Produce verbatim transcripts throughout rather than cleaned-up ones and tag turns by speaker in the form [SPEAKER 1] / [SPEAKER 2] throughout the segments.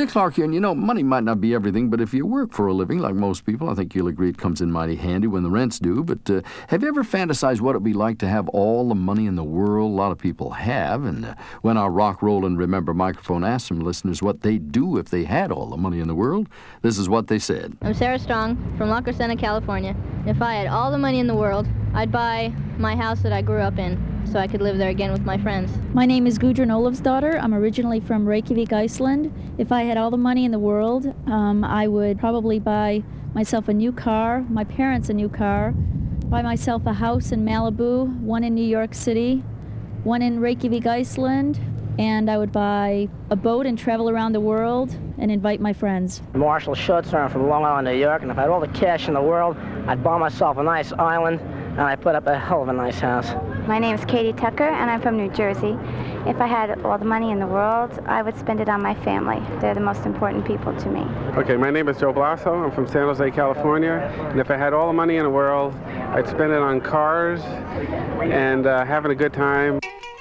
[SPEAKER 1] Dick Clark here, and you know, money might not be everything, but if you work for a living, like most people, I think you'll agree it comes in mighty handy when the rent's due. But uh, have you ever fantasized what it'd be like to have all the money in the world? A lot of people have, and uh, when our Rock, Roll, and Remember microphone asked some listeners what they'd do if they had all the money in the world, this is what they said.
[SPEAKER 2] I'm Sarah Strong from La Crescenta, California. If I had all the money in the world, I'd buy my house that I grew up in so I could live there again with my friends.
[SPEAKER 3] My name is Gudrun Olafsdottir. I'm originally from Reykjavik, Iceland. If I had all the money in the world, um, I would probably buy myself a new car, my parents a new car, buy myself a house in Malibu, one in New York City, one in Reykjavik, Iceland, and I would buy a boat and travel around the world and invite my friends.
[SPEAKER 4] Marshall Schutz, I'm from Long Island, New York, and if I had all the cash in the world, I'd buy myself a nice island, and I'd put up a hell of a nice house.
[SPEAKER 5] My name's Katie Tucker, and I'm from New Jersey. If I had all the money in the world, I would spend it on my family. They're the most important people to me.
[SPEAKER 6] Okay, my name is Joe Blasso. I'm from San Jose, California. And if I had all the money in the world, I'd spend it on cars and uh, having a good time.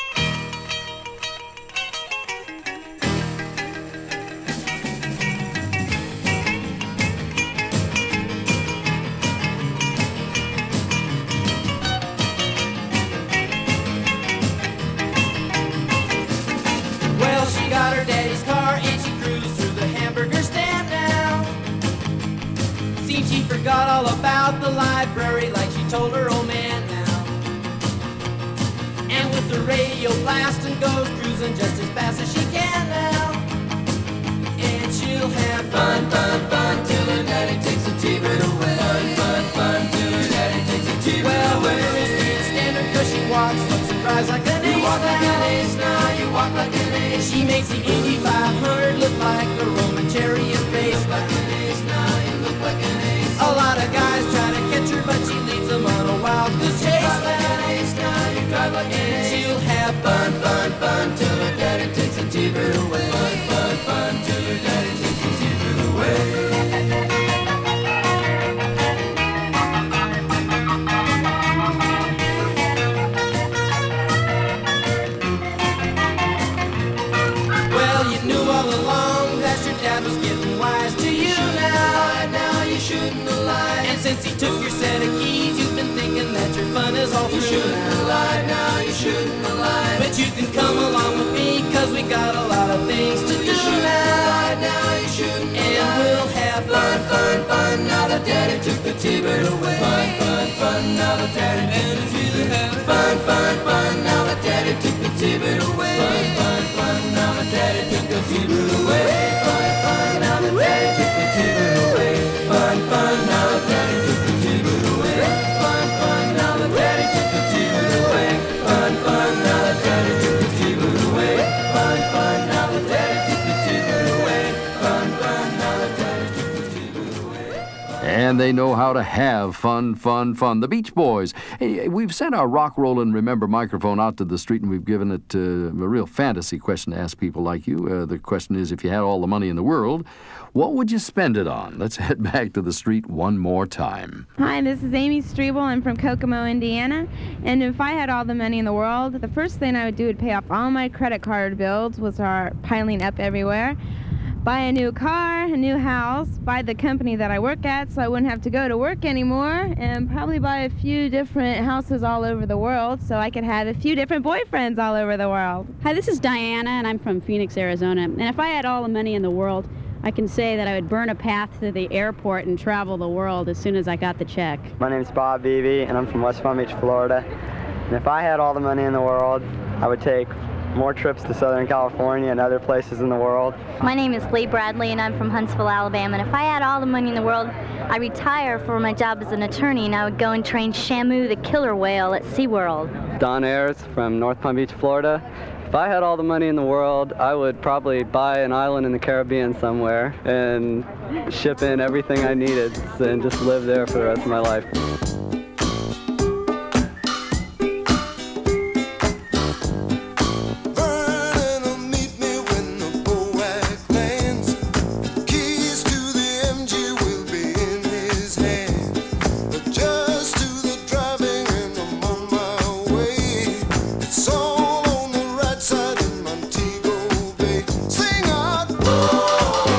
[SPEAKER 7] Forgot all about the library like she told her old man now. And with the radio blasting goes cruising just as fast as she can now. And she'll have fun, fun, fun till her daddy takes the T-bird away. Fun, fun, fun till her daddy takes the T-bird well, away. Well, the girls can't stand her cause she walks, looks and cries like an ace. You walk like an ace now, you walk like an ace. She makes the Indy five hundred look like a Roman chariot race. Like an ace now, you look like an ace. A lot of guys try to catch her, but she leads them on a wild goose chase. And she'll have fun, fun, fun till her daddy takes the T-bird away. Fun, fun, fun till her daddy takes the T-bird away. Well, you knew all along that your dad was getting wise to you now. Now you shouldn't have lied. And since he took your set of keys, you've been thinking that your fun is all through. You shouldn't have lied, now you shouldn't have lied. But you can come along with me, cause we got a lot of things to do now. Now you shouldn't have lied. And we'll have fun, fun, fun, now that daddy took the T-bird away. Fun, fun, fun, now that daddy took the T-bird away. Fun, fun, fun, now that daddy took the T-bird away. Fun, fun, fun, now that daddy took the T-bird away. Fun, fun, now that daddy took the T-bird away. Fun, fun, now that daddy took the T-bird away. Fun, fun, now that daddy took the T-bird away. Fun, fun, now that daddy took the T-bird away. Fun, fun, now that daddy took the T-bird away. Fun, fun, now that daddy took the T-bird away.
[SPEAKER 1] And they know how to have fun, fun, fun. The Beach Boys. Hey, we've sent our Rock, Roll, and Remember microphone out to the street, and we've given it uh, a real fantasy question to ask people like you. Uh, the question is, if you had all the money in the world, what would you spend it on? Let's head back to the street one more time.
[SPEAKER 8] Hi, this is Amy Strebel. I'm from Kokomo, Indiana. And if I had all the money in the world, the first thing I would do would pay off all my credit card bills, which are piling up everywhere. Buy a new car, a new house, buy the company that I work at so I wouldn't have to go to work anymore, and probably buy a few different houses all over the world so I could have a few different boyfriends all over the world.
[SPEAKER 9] Hi, this is Diana, and I'm from Phoenix, Arizona. And if I had all the money in the world, I can say that I would burn a path to the airport and travel the world as soon as I got the check.
[SPEAKER 10] My name's Bob Beebe, and I'm from West Palm Beach, Florida. And if I had all the money in the world, I would take more trips to Southern California and other places in the world.
[SPEAKER 2] My name is Lee Bradley, and I'm from Huntsville, Alabama. And if I had all the money in the world, I'd retire for my job as an attorney, and I would go and train Shamu, the killer whale, at SeaWorld.
[SPEAKER 10] Don Ayers from North Palm Beach, Florida. If I had all the money in the world, I would probably buy an island in the Caribbean somewhere and ship in everything I needed and just live there for the rest of my life.
[SPEAKER 11] Oh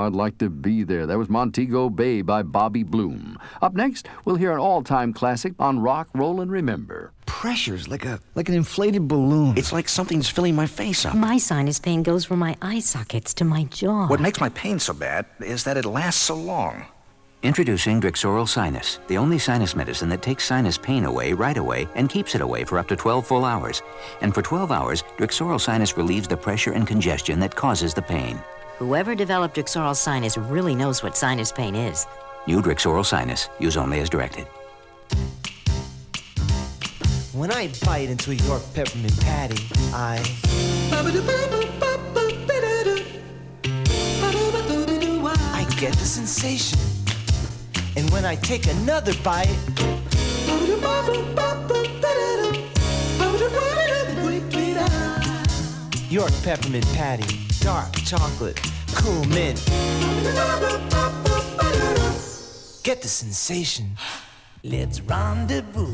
[SPEAKER 1] I'd like to be there. That was Montego Bay by Bobby Bloom. Up next, we'll hear an all-time classic on Rock, Roll, and Remember.
[SPEAKER 11] Pressure's like a like an inflated balloon. It's like something's filling my face up.
[SPEAKER 12] My sinus pain goes from my eye sockets to my jaw.
[SPEAKER 11] What makes my pain so bad is that it lasts so long.
[SPEAKER 13] Introducing Drixoral Sinus, the only sinus medicine that takes sinus pain away right away and keeps it away for up to twelve full hours. And for twelve hours, Drixoral Sinus relieves the pressure and congestion that causes the pain.
[SPEAKER 12] Whoever developed Drixoral Sinus really knows what sinus pain is.
[SPEAKER 13] New Drixoral Sinus. Use only as directed.
[SPEAKER 14] When I bite into a York peppermint patty, I... I get the sensation. And when I take another bite, York peppermint patty, dark chocolate, cool mint. Get the sensation.
[SPEAKER 7] Let's rendezvous.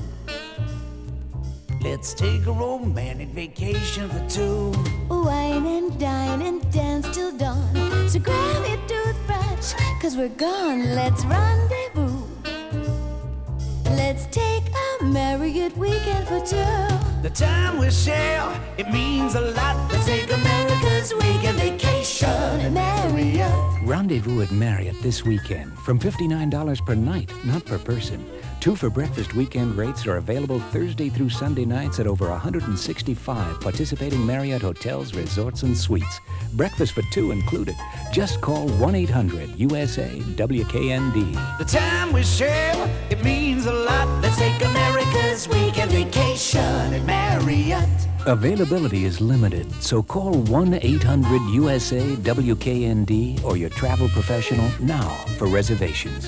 [SPEAKER 7] Let's take a romantic vacation for two.
[SPEAKER 15] Wine and dine and dance till dawn. So grab your toothbrush, cause we're gone. Let's rendezvous. Let's take a Marriott weekend for two.
[SPEAKER 7] The time we share, it means a lot. Let's take America's weekend vacation at Marriott.
[SPEAKER 16] Rendezvous at Marriott this weekend from fifty-nine dollars per night, not per person. Two for breakfast weekend rates are available Thursday through Sunday nights at over one hundred sixty-five participating Marriott hotels, resorts, and suites. Breakfast for two included. Just call one eight hundred U S A W K N D.
[SPEAKER 7] The time we share, it means a lot. Let's take America's weekend vacation at Marriott.
[SPEAKER 16] Availability is limited, so call one eight hundred U S A W K N D or your travel professional now for reservations.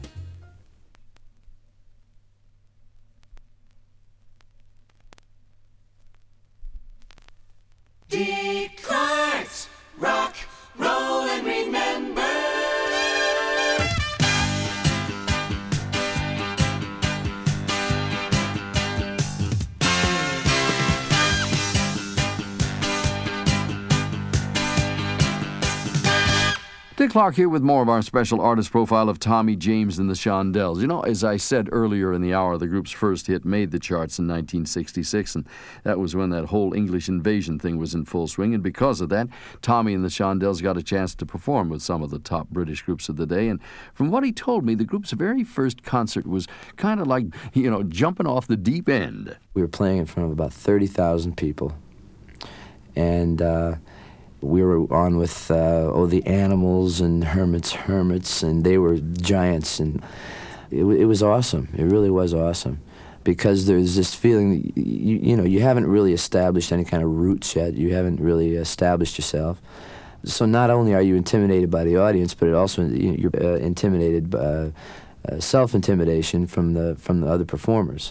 [SPEAKER 7] Dick Clark's Rock, Roll, and Remember.
[SPEAKER 1] Dick Clark here with more of our special artist profile of Tommy James and the Shondells. You know, as I said earlier in the hour, the group's first hit made the charts in nineteen sixty-six, and that was when that whole English invasion thing was in full swing, and because of that, Tommy and the Shondells got a chance to perform with some of the top British groups of the day, and from what he told me, the group's very first concert was kind of like, you know, jumping off the deep end.
[SPEAKER 17] We were playing in front of about thirty thousand people, and uh, we were on with, uh, oh, the Animals and Hermits, Hermits, and they were giants, and it, it was awesome. It really was awesome, because there's this feeling that you, you know, you haven't really established any kind of roots yet. You haven't really established yourself. So not only are you intimidated by the audience, but it also you're uh, intimidated by uh, uh, self-intimidation from the from the other performers.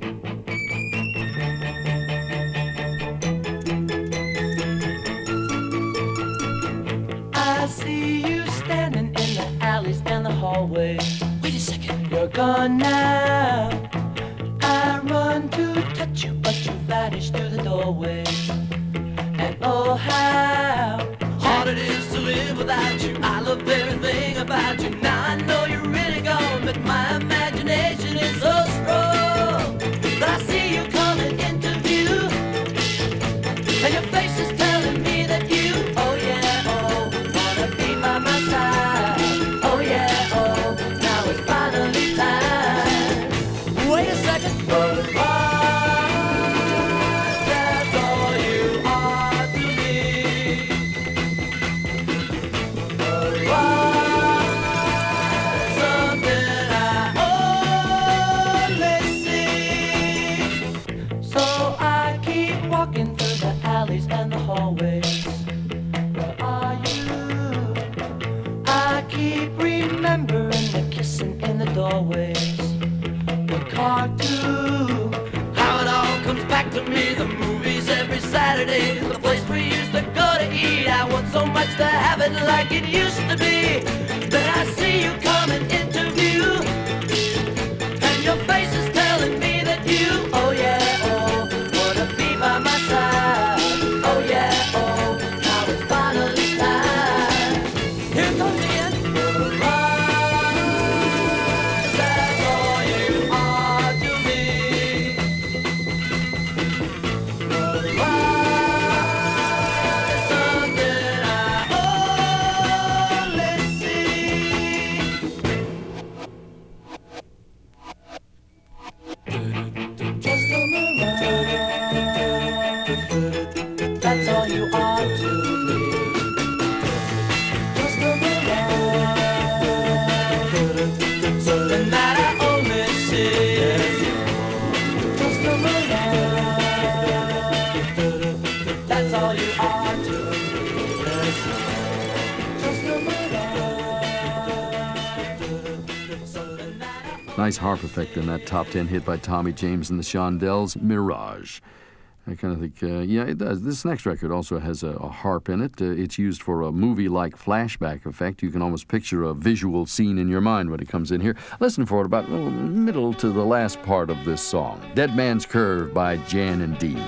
[SPEAKER 7] I see you standing in the alleys and the hallways. Wait a second, you're gone now. I run to touch you, but you vanish through the doorway. And oh, how hard it is to live without you. I love everything about you. Now I know you're really gone, but my imagination is so strong that I see you coming into view, and your face is telling me that you, oh yeah, oh, wanna be by my side. Oh yeah, oh, now it's finally time. Wait a second. Oh, that's all you are to me. Oh, something I only see. So I keep walking through the alleys and the hallways. Where are you? I keep remembering the kissing in the doorways. The cartoon, how it all comes back to me. The movies every Saturday, the place we used to go to eat. I want so much to have it like it used to be. Then I see you coming into view, and your face is telling me that you, oh yeah, oh, wanna be by my side. Oh yeah, oh, now it's finally time. Here comes the
[SPEAKER 1] Nice harp effect in that top ten hit by Tommy James and the Shondells, Mirage. I kind of think, uh, yeah, it does. This next record also has a, a harp in it. Uh, it's used for a movie-like flashback effect. You can almost picture a visual scene in your mind when it comes in here. Listen for it about well, middle to the last part of this song. Dead Man's Curve by Jan and Dean.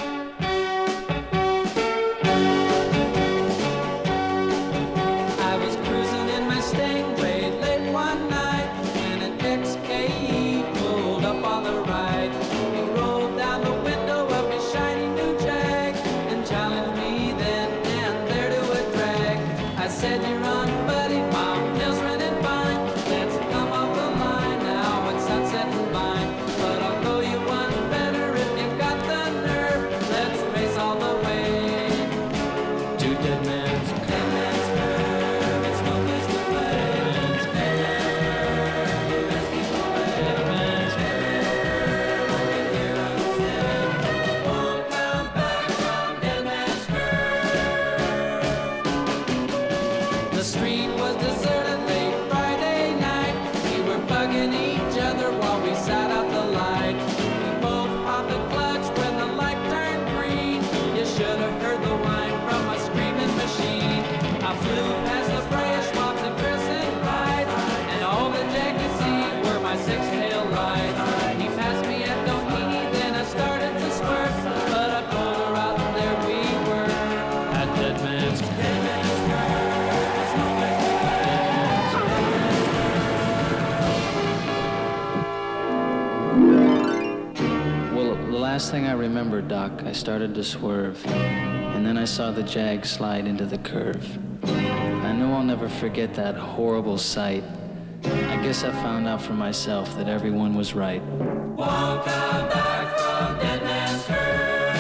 [SPEAKER 18] Last thing I remember, Doc, I started to swerve, and then I saw the Jag slide into the curve. I know I'll never forget that horrible sight. I guess I found out for myself that everyone was right.
[SPEAKER 7] Won't come back from Dead Man's Curve.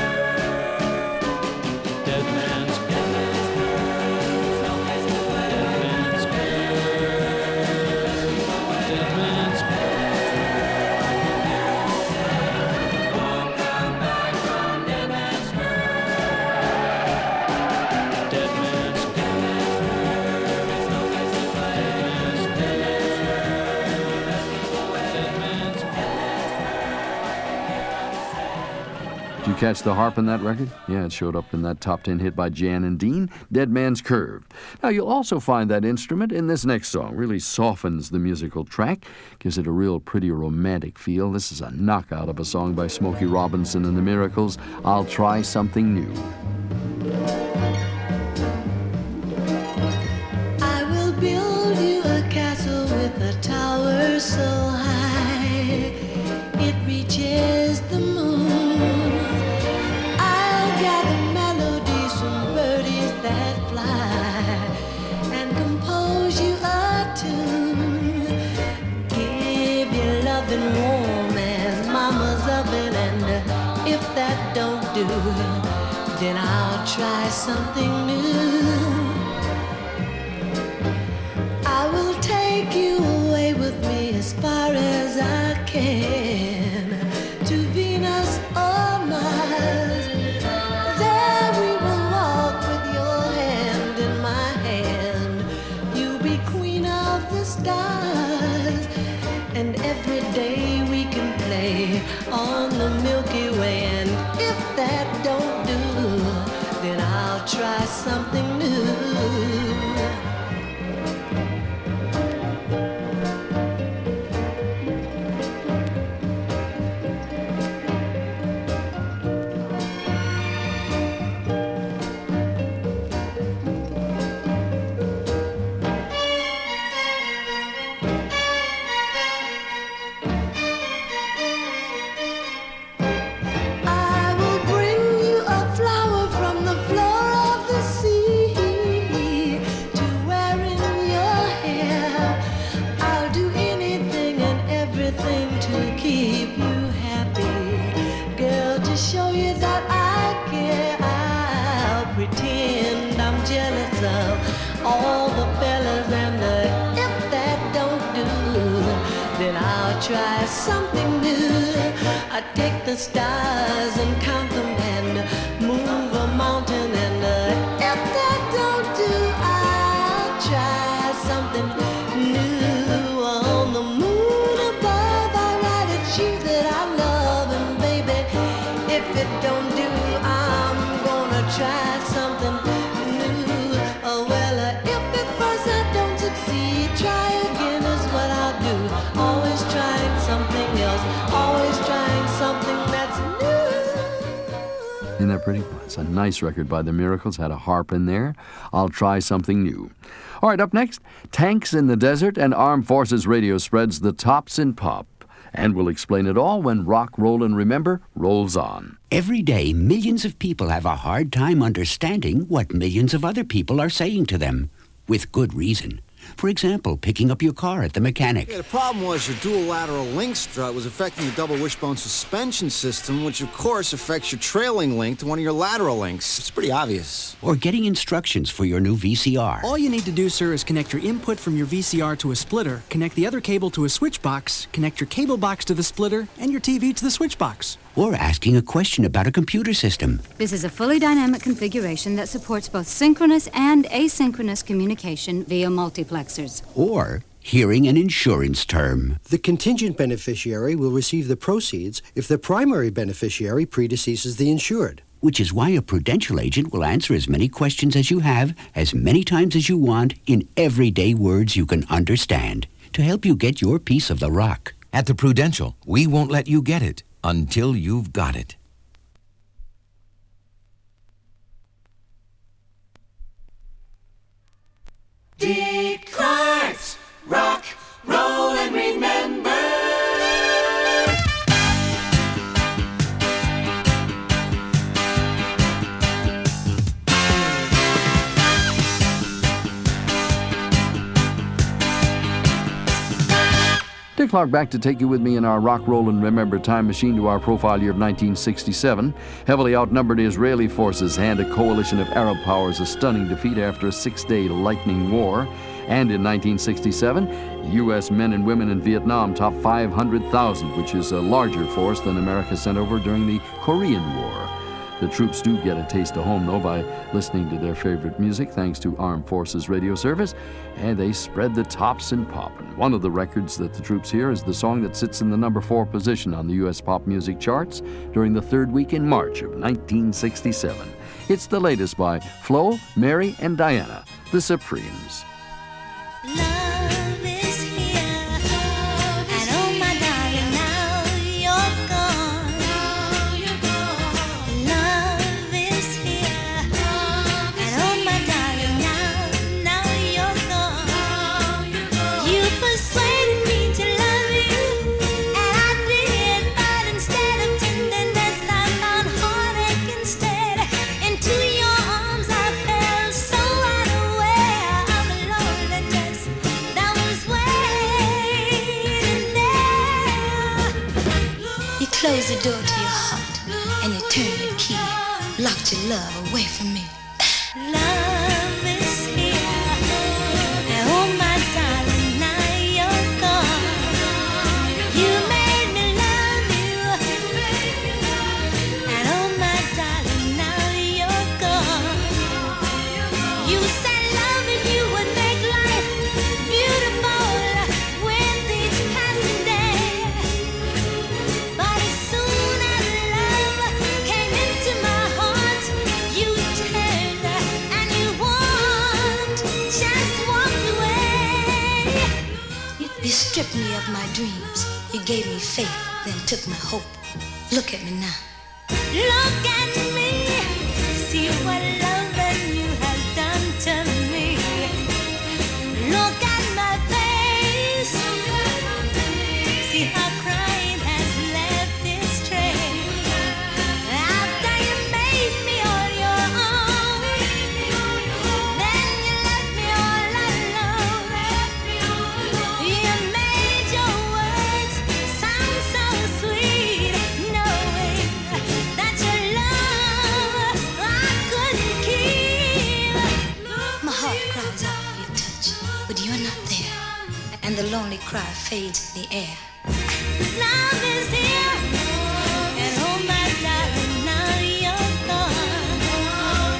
[SPEAKER 18] Dead Man's Curve.
[SPEAKER 7] No place to play.
[SPEAKER 18] Dead Man's Curve. Dead Man's Curve.
[SPEAKER 1] Did you catch the harp in that record? Yeah, it showed up in that top ten hit by Jan and Dean, Dead Man's Curve. Now, you'll also find that instrument in this next song. Really softens the musical track, gives it a real pretty romantic feel. This is a knockout of a song by Smokey Robinson and the Miracles, I'll Try Something New.
[SPEAKER 15] I will build you a castle with a tower so high it reaches the moon. Then I'll try something new. I will take you away with me as far as I can, to Venus or Mars. There we will walk with your hand in my hand. You'll be queen of the stars, and every day we can play on the Milky Way. And if that don't do, then I'll try something new. All the fellas and the if that don't do, then I'll try something new. I take the stars and count them and move a mountain, and uh, if that don't do, I'll try something new on the moon above.
[SPEAKER 1] Isn't that pretty? It's a nice record by The Miracles. Had a harp in there. I'll try something new. All right, up next, Tanks in the Desert, and Armed Forces Radio spreads the tops in pop. And we'll explain it all when Rock, Roll, and Remember rolls on.
[SPEAKER 19] Every day, millions of people have a hard time understanding what millions of other people are saying to them, with good reason. For example, picking up your car at the mechanic.
[SPEAKER 20] Yeah, the problem was your dual lateral link strut was affecting the double wishbone suspension system, which of course affects your trailing link to one of your lateral links. It's pretty obvious.
[SPEAKER 19] Or getting instructions for your new V C R.
[SPEAKER 21] All you need to do, sir, is connect your input from your V C R to a splitter, connect the other cable to a switch box, connect your cable box to the splitter, and your T V to the switch box.
[SPEAKER 19] Or asking a question about a computer system.
[SPEAKER 22] This is a fully dynamic configuration that supports both synchronous and asynchronous communication via multiplexers.
[SPEAKER 19] Or hearing an insurance term.
[SPEAKER 23] The contingent beneficiary will receive the proceeds if the primary beneficiary predeceases the insured.
[SPEAKER 19] Which is why a Prudential agent will answer as many questions as you have, as many times as you want, in everyday words you can understand, to help you get your piece of the rock.
[SPEAKER 24] At the Prudential, we won't let you get it until you've got it.
[SPEAKER 7] Dick Clark's Rock, Roll, and Remember.
[SPEAKER 1] Dick Clark back to take you with me in our Rock, Roll, and Remember time machine to our profile year of nineteen sixty-seven. Heavily outnumbered Israeli forces hand a coalition of Arab powers a stunning defeat after a six-day lightning war. And in nineteen sixty-seven, U S men and women in Vietnam topped five hundred thousand, which is a larger force than America sent over during the Korean War. The troops do get a taste of home, though, by listening to their favorite music, thanks to Armed Forces Radio Service, and they spread the tops in pop. And one of the records that the troops hear is the song that sits in the number four position on the U S pop music charts during the third week in March of nineteen sixty-seven. It's the latest by Flo, Mary, and Diana, the Supremes.
[SPEAKER 25] Close the door to your heart and you turn the key. Locked your love away from me. Love is here. And oh my darling, now you're gone. You made me love you. And oh my darling, now you're gone. You said loving you would make life beautiful with each passing day. You stripped me of my dreams. You gave me faith, then took my hope. Look at me now. Look at me. See what loving you has done to me. Look at my face. See how crying has left its trace. After you made me on your own, then you left me all alone. You made your words sound so sweet, knowing that your love I couldn't keep. My heart cries out for your touch, but you're not there, and the lonely cry fades in the air. Love is here, and oh my darling, now you're gone.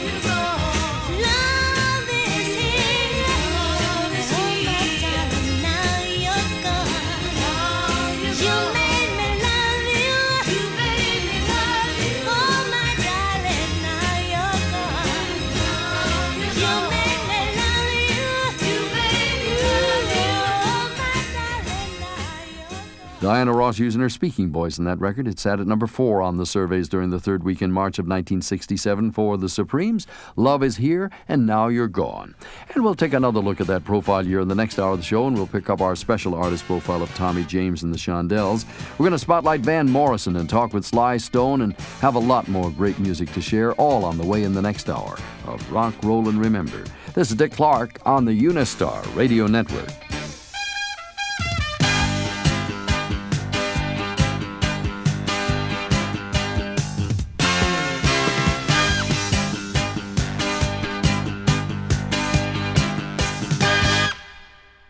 [SPEAKER 25] Love is here, and oh my darling, now you're gone. You made me love you. You made me love you. Oh my darling, now you're gone. You made me love you. You made me love you. Oh my darling, now you're gone.
[SPEAKER 1] Diana Ross using her speaking voice in that record. It sat at number four on the surveys during the third week in March of nineteen sixty-seven for the Supremes. Love Is Here, and Now You're Gone. And we'll take another look at that profile year in the next hour of the show, and we'll pick up our special artist profile of Tommy James and the Shondells. We're going to spotlight Van Morrison and talk with Sly Stone and have a lot more great music to share, all on the way in the next hour of Rock, Roll, and Remember. This is Dick Clark on the Unistar Radio Network.